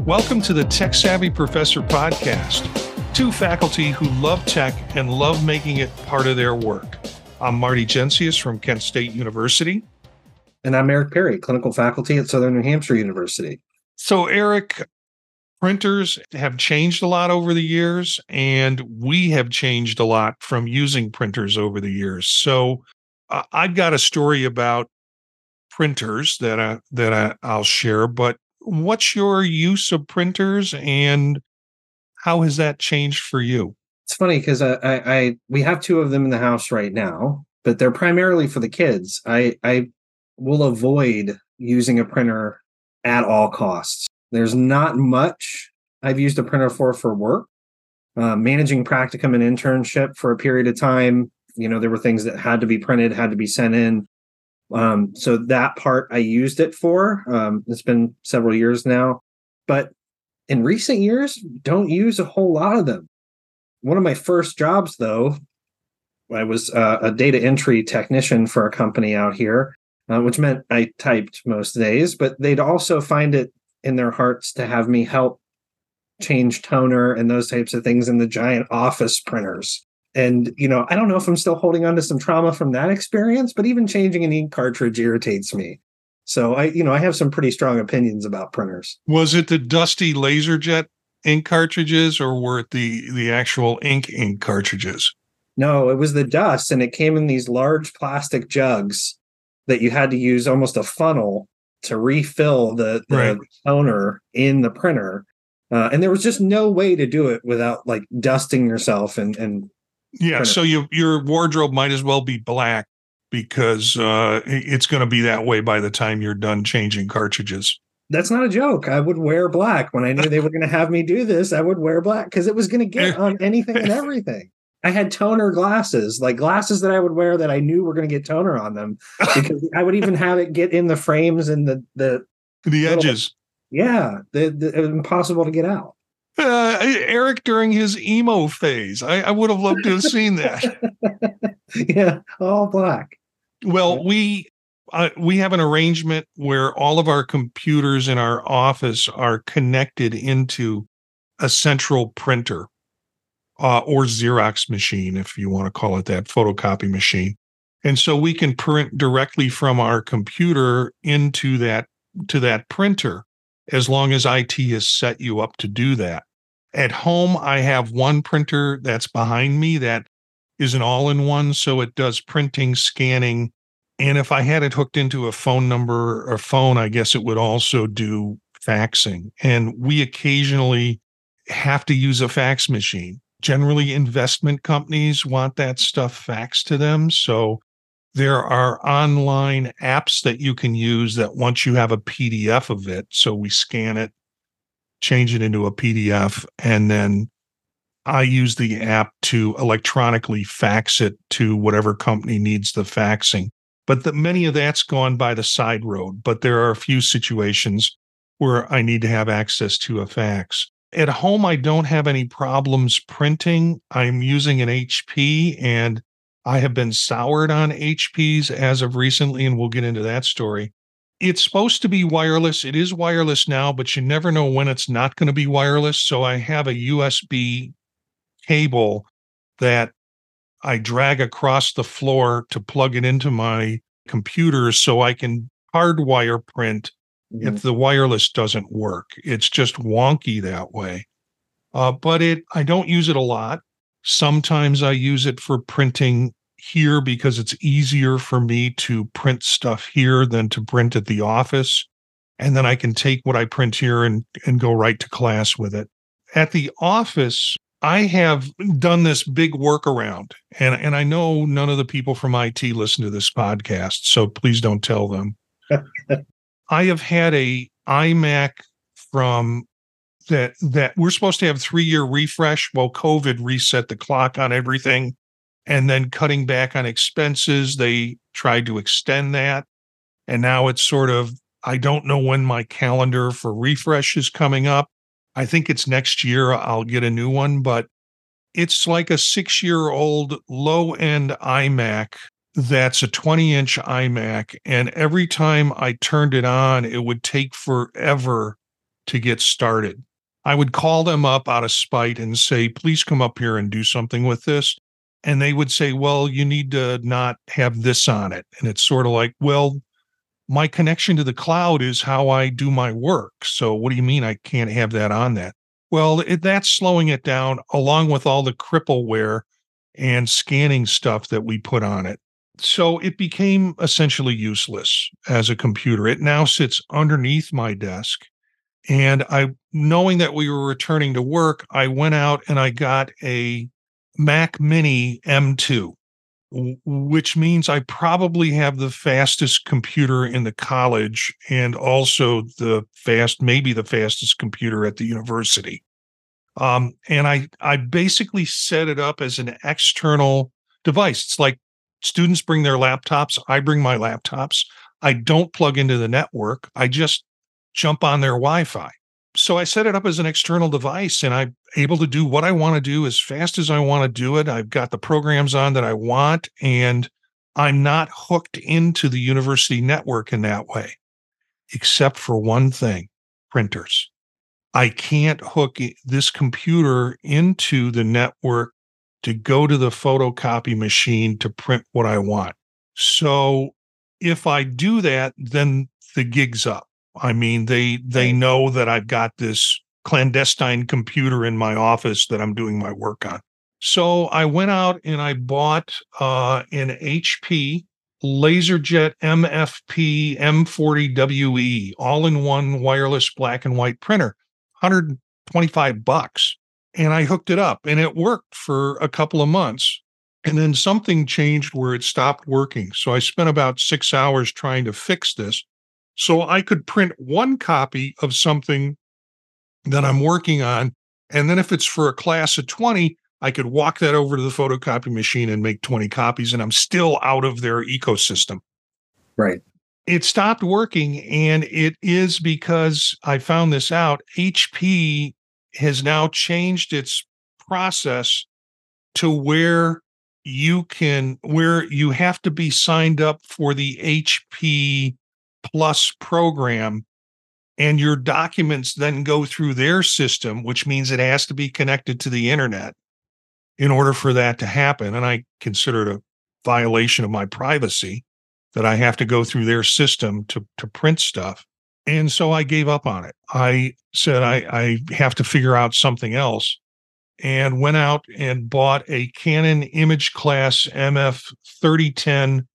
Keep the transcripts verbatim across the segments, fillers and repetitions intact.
Welcome to the Tech Savvy Professor podcast. Two faculty who love tech and love making it part of their work. I'm Marty Gensius from Kent State University. And I'm Eric Perry, clinical faculty at Southern New Hampshire University. So, Eric, printers have changed a lot over the years, and we have changed a lot from using printers over the years. So, uh, I've got a story about printers that I, that I, I'll share, but what's your use of printers and how has that changed for you? It's funny because I, I, I we have two of them in the house right now, but they're primarily for the kids. I, I will avoid using a printer at all costs. There's not much I've used a printer for for work. Uh, managing practicum and internship for a period of time, you know, there were things that had to be printed, had to be sent in. Um, so that part I used it for. Um, it's been several years now, but in recent years, don't use a whole lot of them. One of my first jobs, though, I was uh, a data entry technician for a company out here, uh, which meant I typed most days, but they'd also find it in their hearts to have me help change toner and those types of things in the giant office printers. And, you know, I don't know if I'm still holding on to some trauma from that experience, but even changing an ink cartridge irritates me. So I, you know, I have some pretty strong opinions about printers. Was it the dusty LaserJet ink cartridges or were it the, the actual ink ink cartridges? No, it was the dust, and it came in these large plastic jugs that you had to use almost a funnel to refill the, the right. toner in the printer. Uh, and there was just no way to do it without like dusting yourself and, and Yeah, printer. so you, your wardrobe might as well be black because uh, it's going to be that way by the time you're done changing cartridges. That's not a joke. I would wear black. When I knew they were going to have me do this, I would wear black because it was going to get on anything and everything. I had toner glasses, like glasses that I would wear that I knew were going to get toner on them because I would even have it get in the frames and the the, the little, edges. Yeah, the, the, it was impossible to get out. Uh, Eric during his emo phase. I, I would have loved to have seen that. Yeah, all black. Well, yeah. we uh, we have an arrangement where all of our computers in our office are connected into a central printer uh, or Xerox machine, if you want to call it that, photocopy machine. And so we can print directly from our computer into that to that printer, as long as I T has set you up to do that. At home, I have one printer that's behind me that is an all-in-one, so it does printing, scanning, and if I had it hooked into a phone number or phone, I guess it would also do faxing. And we occasionally have to use a fax machine. Generally, investment companies want that stuff faxed to them, so there are online apps that you can use that once you have a P D F of it, so we scan it, change it into a P D F, and then I use the app to electronically fax it to whatever company needs the faxing. But the, many of that's gone by the side road, but there are a few situations where I need to have access to a fax. At home, I don't have any problems printing. I'm using an H P, and I have been soured on H Ps as of recently, and we'll get into that story. It's supposed to be wireless. It is wireless now, but you never know when it's not going to be wireless. So I have a U S B cable that I drag across the floor to plug it into my computer so I can hardwire print mm-hmm. if the wireless doesn't work. It's just wonky that way. Uh, but it, I don't use it a lot. Sometimes I use it for printing here because it's easier for me to print stuff here than to print at the office. And then I can take what I print here and, and go right to class with it. At the office, I have done this big workaround, and, and I know none of the people from I T listen to this podcast, so please don't tell them. I have had a iMac from that that we're supposed to have three-year refresh. Well, COVID reset the clock on everything, and then cutting back on expenses, they tried to extend that. And now it's sort of, I don't know when my calendar for refresh is coming up. I think it's next year I'll get a new one, but it's like a six-year-old low-end iMac that's a twenty-inch iMac, and every time I turned it on, it would take forever to get started. I would call them up out of spite and say, please come up here and do something with this. And they would say, well, you need to not have this on it. And it's sort of like, well, my connection to the cloud is how I do my work. So what do you mean I can't have that on that? Well, it, that's slowing it down along with all the crippleware and scanning stuff that we put on it. So it became essentially useless as a computer. It now sits underneath my desk. And I, knowing that we were returning to work, I went out and I got a Mac Mini M two, which means I probably have the fastest computer in the college and also the fast, maybe the fastest computer at the university. Um, and I, I basically set it up as an external device. It's like students bring their laptops. I bring my laptops. I don't plug into the network. I just jump on their Wi-Fi. So I set it up as an external device, and I'm able to do what I want to do as fast as I want to do it. I've got the programs on that I want, and I'm not hooked into the university network in that way, except for one thing, printers. I can't hook this computer into the network to go to the photocopy machine to print what I want. So if I do that, then the gig's up. I mean, they they know that I've got this clandestine computer in my office that I'm doing my work on. So I went out and I bought uh, an H P LaserJet M F P M forty W E all-in-one wireless black and white printer, one hundred twenty-five bucks. And I hooked it up and it worked for a couple of months. And then something changed where it stopped working. So I spent about six hours trying to fix this, so I could print one copy of something that I'm working on. And then if it's for a class of twenty, I could walk that over to the photocopy machine and make twenty copies, and I'm still out of their ecosystem. Right. It stopped working, and it is because I found this out. H P has now changed its process to where you can, where you have to be signed up for the H P Plus program, and your documents then go through their system, which means it has to be connected to the internet in order for that to happen. And I consider it a violation of my privacy that I have to go through their system to, to print stuff. And so I gave up on it. I said, I, I have to figure out something else, and went out and bought a Canon Image Class M F thirty ten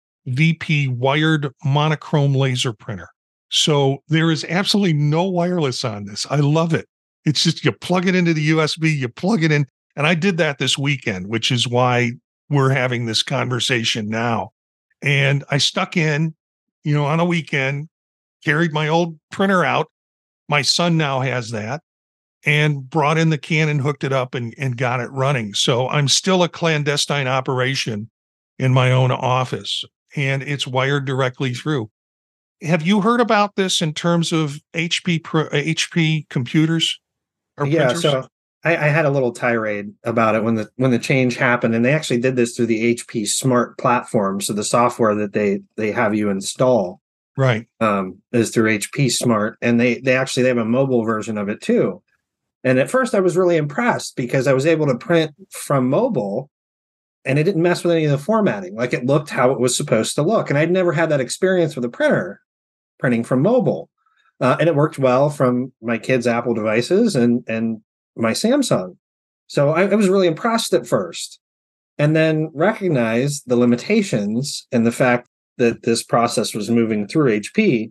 V P wired monochrome laser printer. So there is absolutely no wireless on this. I love it. It's just you plug it into the U S B, you plug it in. And I did that this weekend, which is why we're having this conversation now. And I stuck in, you know, on a weekend, carried my old printer out. My son now has that, and brought in the Canon, hooked it up, and, and got it running. So I'm still a clandestine operation in my own office, and it's wired directly through. Have you heard about this in terms of H P pro, H P computers or yeah, printers? so I, I had a little tirade about it when the when the change happened, and they actually did this through the H P Smart platform. So the software that they they have you install, right, um, is through H P Smart, and they they actually they have a mobile version of it too. And at first, I was really impressed because I was able to print from mobile, and it didn't mess with any of the formatting. Like, it looked how it was supposed to look, and I'd never had that experience with a printer printing from mobile, uh, and it worked well from my kids' Apple devices and and my Samsung. So I, I was really impressed at first, and then recognized the limitations and the fact that this process was moving through H P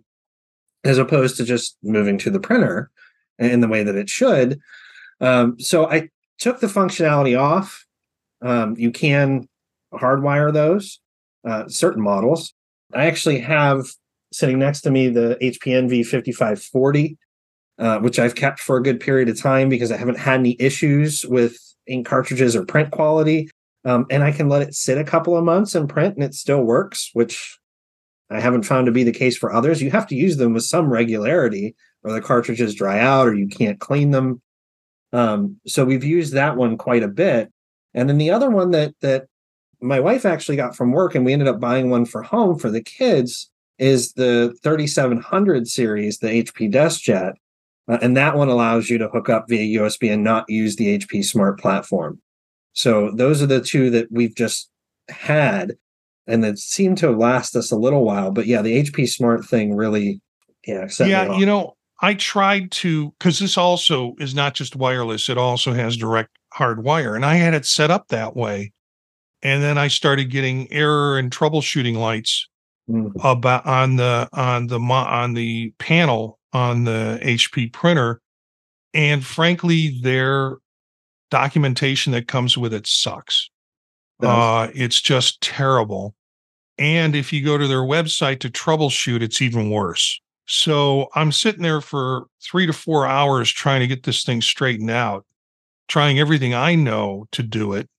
as opposed to just moving to the printer in the way that it should. Um, so I took the functionality off. Um, you can hardwire those, uh, certain models. I actually have sitting next to me the H P Envy fifty-five forty, uh, which I've kept for a good period of time because I haven't had any issues with ink cartridges or print quality. Um, and I can let it sit a couple of months and print, and it still works, which I haven't found to be the case for others. You have to use them with some regularity, or the cartridges dry out, or you can't clean them. Um, so we've used that one quite a bit. And then the other one that that my wife actually got from work, and we ended up buying one for home for the kids, is the thirty-seven hundred series, the H P DeskJet. Uh, and that one allows you to hook up via U S B and not use the H P Smart platform. So those are the two that we've just had and that seem to last us a little while. But yeah, the H P Smart thing really, yeah, set Yeah, me off. you know, I tried to, because this also is not just wireless, it also has direct hard wire. And I had it set up that way. And then I started getting error and troubleshooting lights Mm. about on the on the mo- on the panel on the H P printer. And frankly, their documentation that comes with it sucks. Does. Uh, it's just terrible. And if you go to their website to troubleshoot, it's even worse. So I'm sitting there for three to four hours trying to get this thing straightened out, trying everything I know to do it,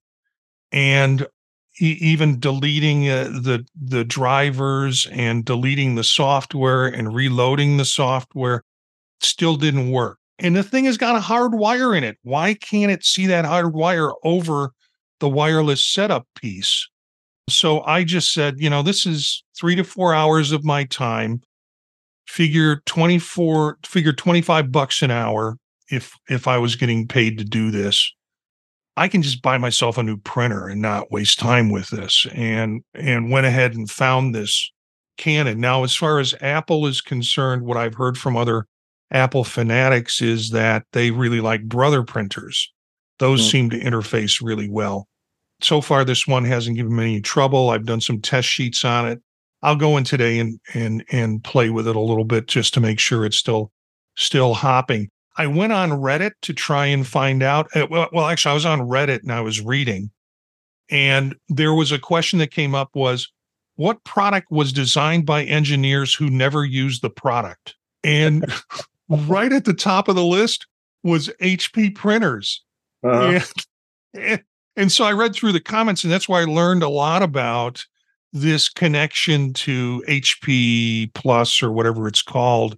and e- even deleting uh, the the drivers and deleting the software and reloading the software still didn't work. And the thing has got a hard wire in it. Why can't it see that hard wire over the wireless setup piece? So I just said, you know, this is three to four hours of my time. Figure twenty-four, figure twenty-five bucks an hour if if I was getting paid to do this. I can just buy myself a new printer and not waste time with this. And and went ahead and found this Canon. Now, as far as Apple is concerned, what I've heard from other Apple fanatics is that they really like Brother printers. Those Mm. seem to interface really well. So far, this one hasn't given me any trouble. I've done some test sheets on it. I'll go in today and and and play with it a little bit just to make sure it's still still hopping. I went on Reddit to try and find out. uh, Well, well, actually, I was on Reddit and I was reading, and there was a question that came up was, what product was designed by engineers who never used the product? And right at the top of the list was H P printers. Uh-huh. And, and so I read through the comments, and that's why I learned a lot about this connection to H P Plus or whatever it's called,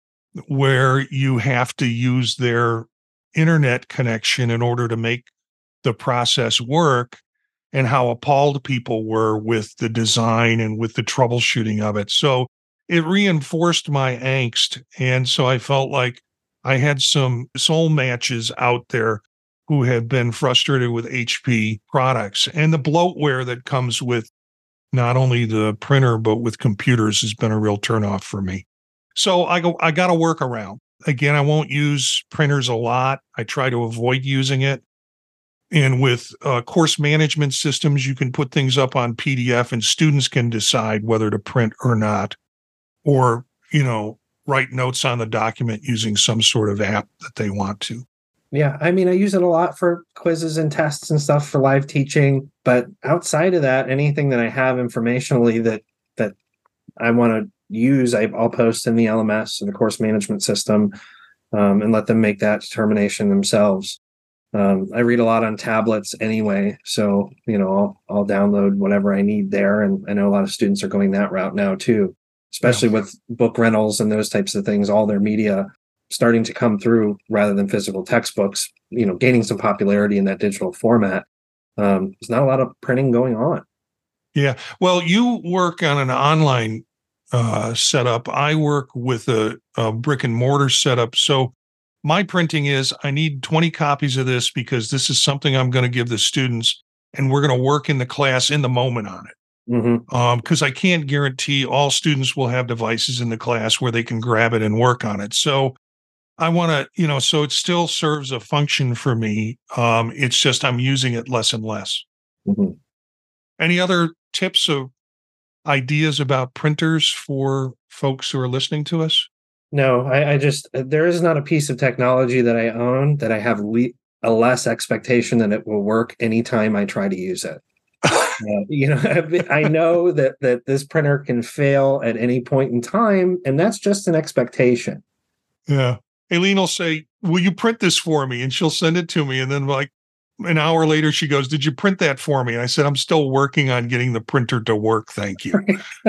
where you have to use their internet connection in order to make the process work, and how appalled people were with the design and with the troubleshooting of it. So it reinforced my angst. And so I felt like I had some soul matches out there who have been frustrated with H P products, and the bloatware that comes with not only the printer, but with computers has been a real turnoff for me. So I go, I got to work around. Again, I won't use printers a lot. I try to avoid using it. And with uh, course management systems, you can put things up on P D F and students can decide whether to print or not, or, you know, write notes on the document using some sort of app that they want to. Yeah, I mean, I use it a lot for quizzes and tests and stuff for live teaching. But outside of that, anything that I have informationally that that I want to use, I, I'll post in the L M S or the course management system, um, and let them make that determination themselves. Um, I read a lot on tablets anyway, so you know I'll, I'll download whatever I need there, and I know a lot of students are going that route now too, especially Yeah. with book rentals and those types of things. All their media starting to come through rather than physical textbooks, you know, gaining some popularity in that digital format. Um, there's not a lot of printing going on. Yeah. Well, you work on an online uh, setup. I work with a, a brick and mortar setup. So my printing is I need twenty copies of this because this is something I'm going to give the students, and we're going to work in the class in the moment on it. Mm-hmm. Um, because I can't guarantee all students will have devices in the class where they can grab it and work on it. So I want to, you know, so it still serves a function for me. Um, it's just I'm using it less and less. Mm-hmm. Any other tips or ideas about printers for folks who are listening to us? No, I, I just there is not a piece of technology that I own that I have le- a less expectation that it will work anytime I try to use it. Uh, you know, I know that that this printer can fail at any point in time, and that's just an expectation. Yeah. Aileen will say, will you print this for me? And she'll send it to me. And then like an hour later, she goes, did you print that for me? And I said, I'm still working on getting the printer to work. Thank you.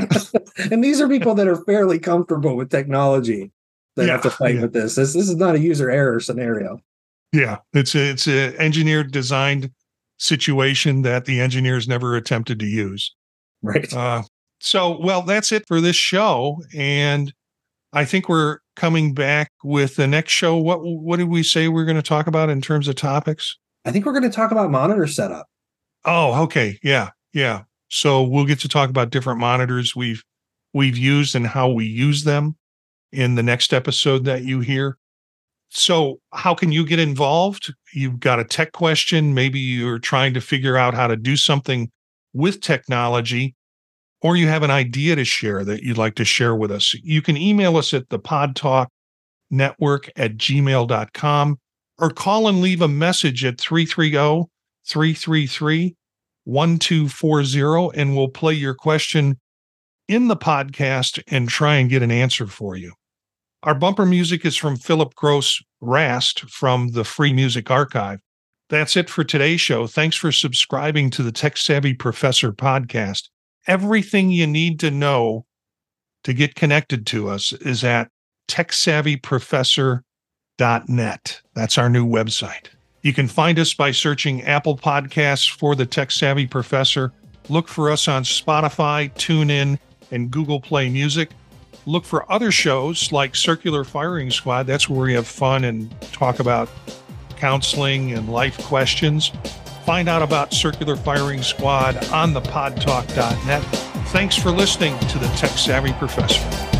And these are people that are fairly comfortable with technology that Yeah, have to fight yeah. with this. This this is not a user error scenario. Yeah. It's a, it's a engineered designed situation that the engineers never attempted to use. Right. Uh, so, well, that's it for this show. And I think we're coming back with the next show. What what did we say we're going to talk about in terms of topics? I think we're going to talk about monitor setup. Oh, okay. Yeah. Yeah. So we'll get to talk about different monitors we've we've used and how we use them in the next episode that you hear. So how can you get involved? You've got a tech question. Maybe you're trying to figure out how to do something with technology, or you have an idea to share that you'd like to share with us. You can email us at the pod talk network at gmail dot com or call and leave a message at three three zero, three three three, one two four zero, and we'll play your question in the podcast and try and get an answer for you. Our bumper music is from Philip Gross Rast from the Free Music Archive. That's it for today's show. Thanks for subscribing to the Tech Savvy Professor podcast. Everything you need to know to get connected to us is at tech savvy professor dot net. That's our new website. You can find us by searching Apple Podcasts for the Tech Savvy Professor. Look for us on Spotify, TuneIn, and Google Play Music. Look for other shows like Circular Firing Squad. That's where we have fun and talk about counseling and life questions. Find out about Circular Firing Squad on the pod talk dot net. Thanks for listening to the Tech Savvy Professor.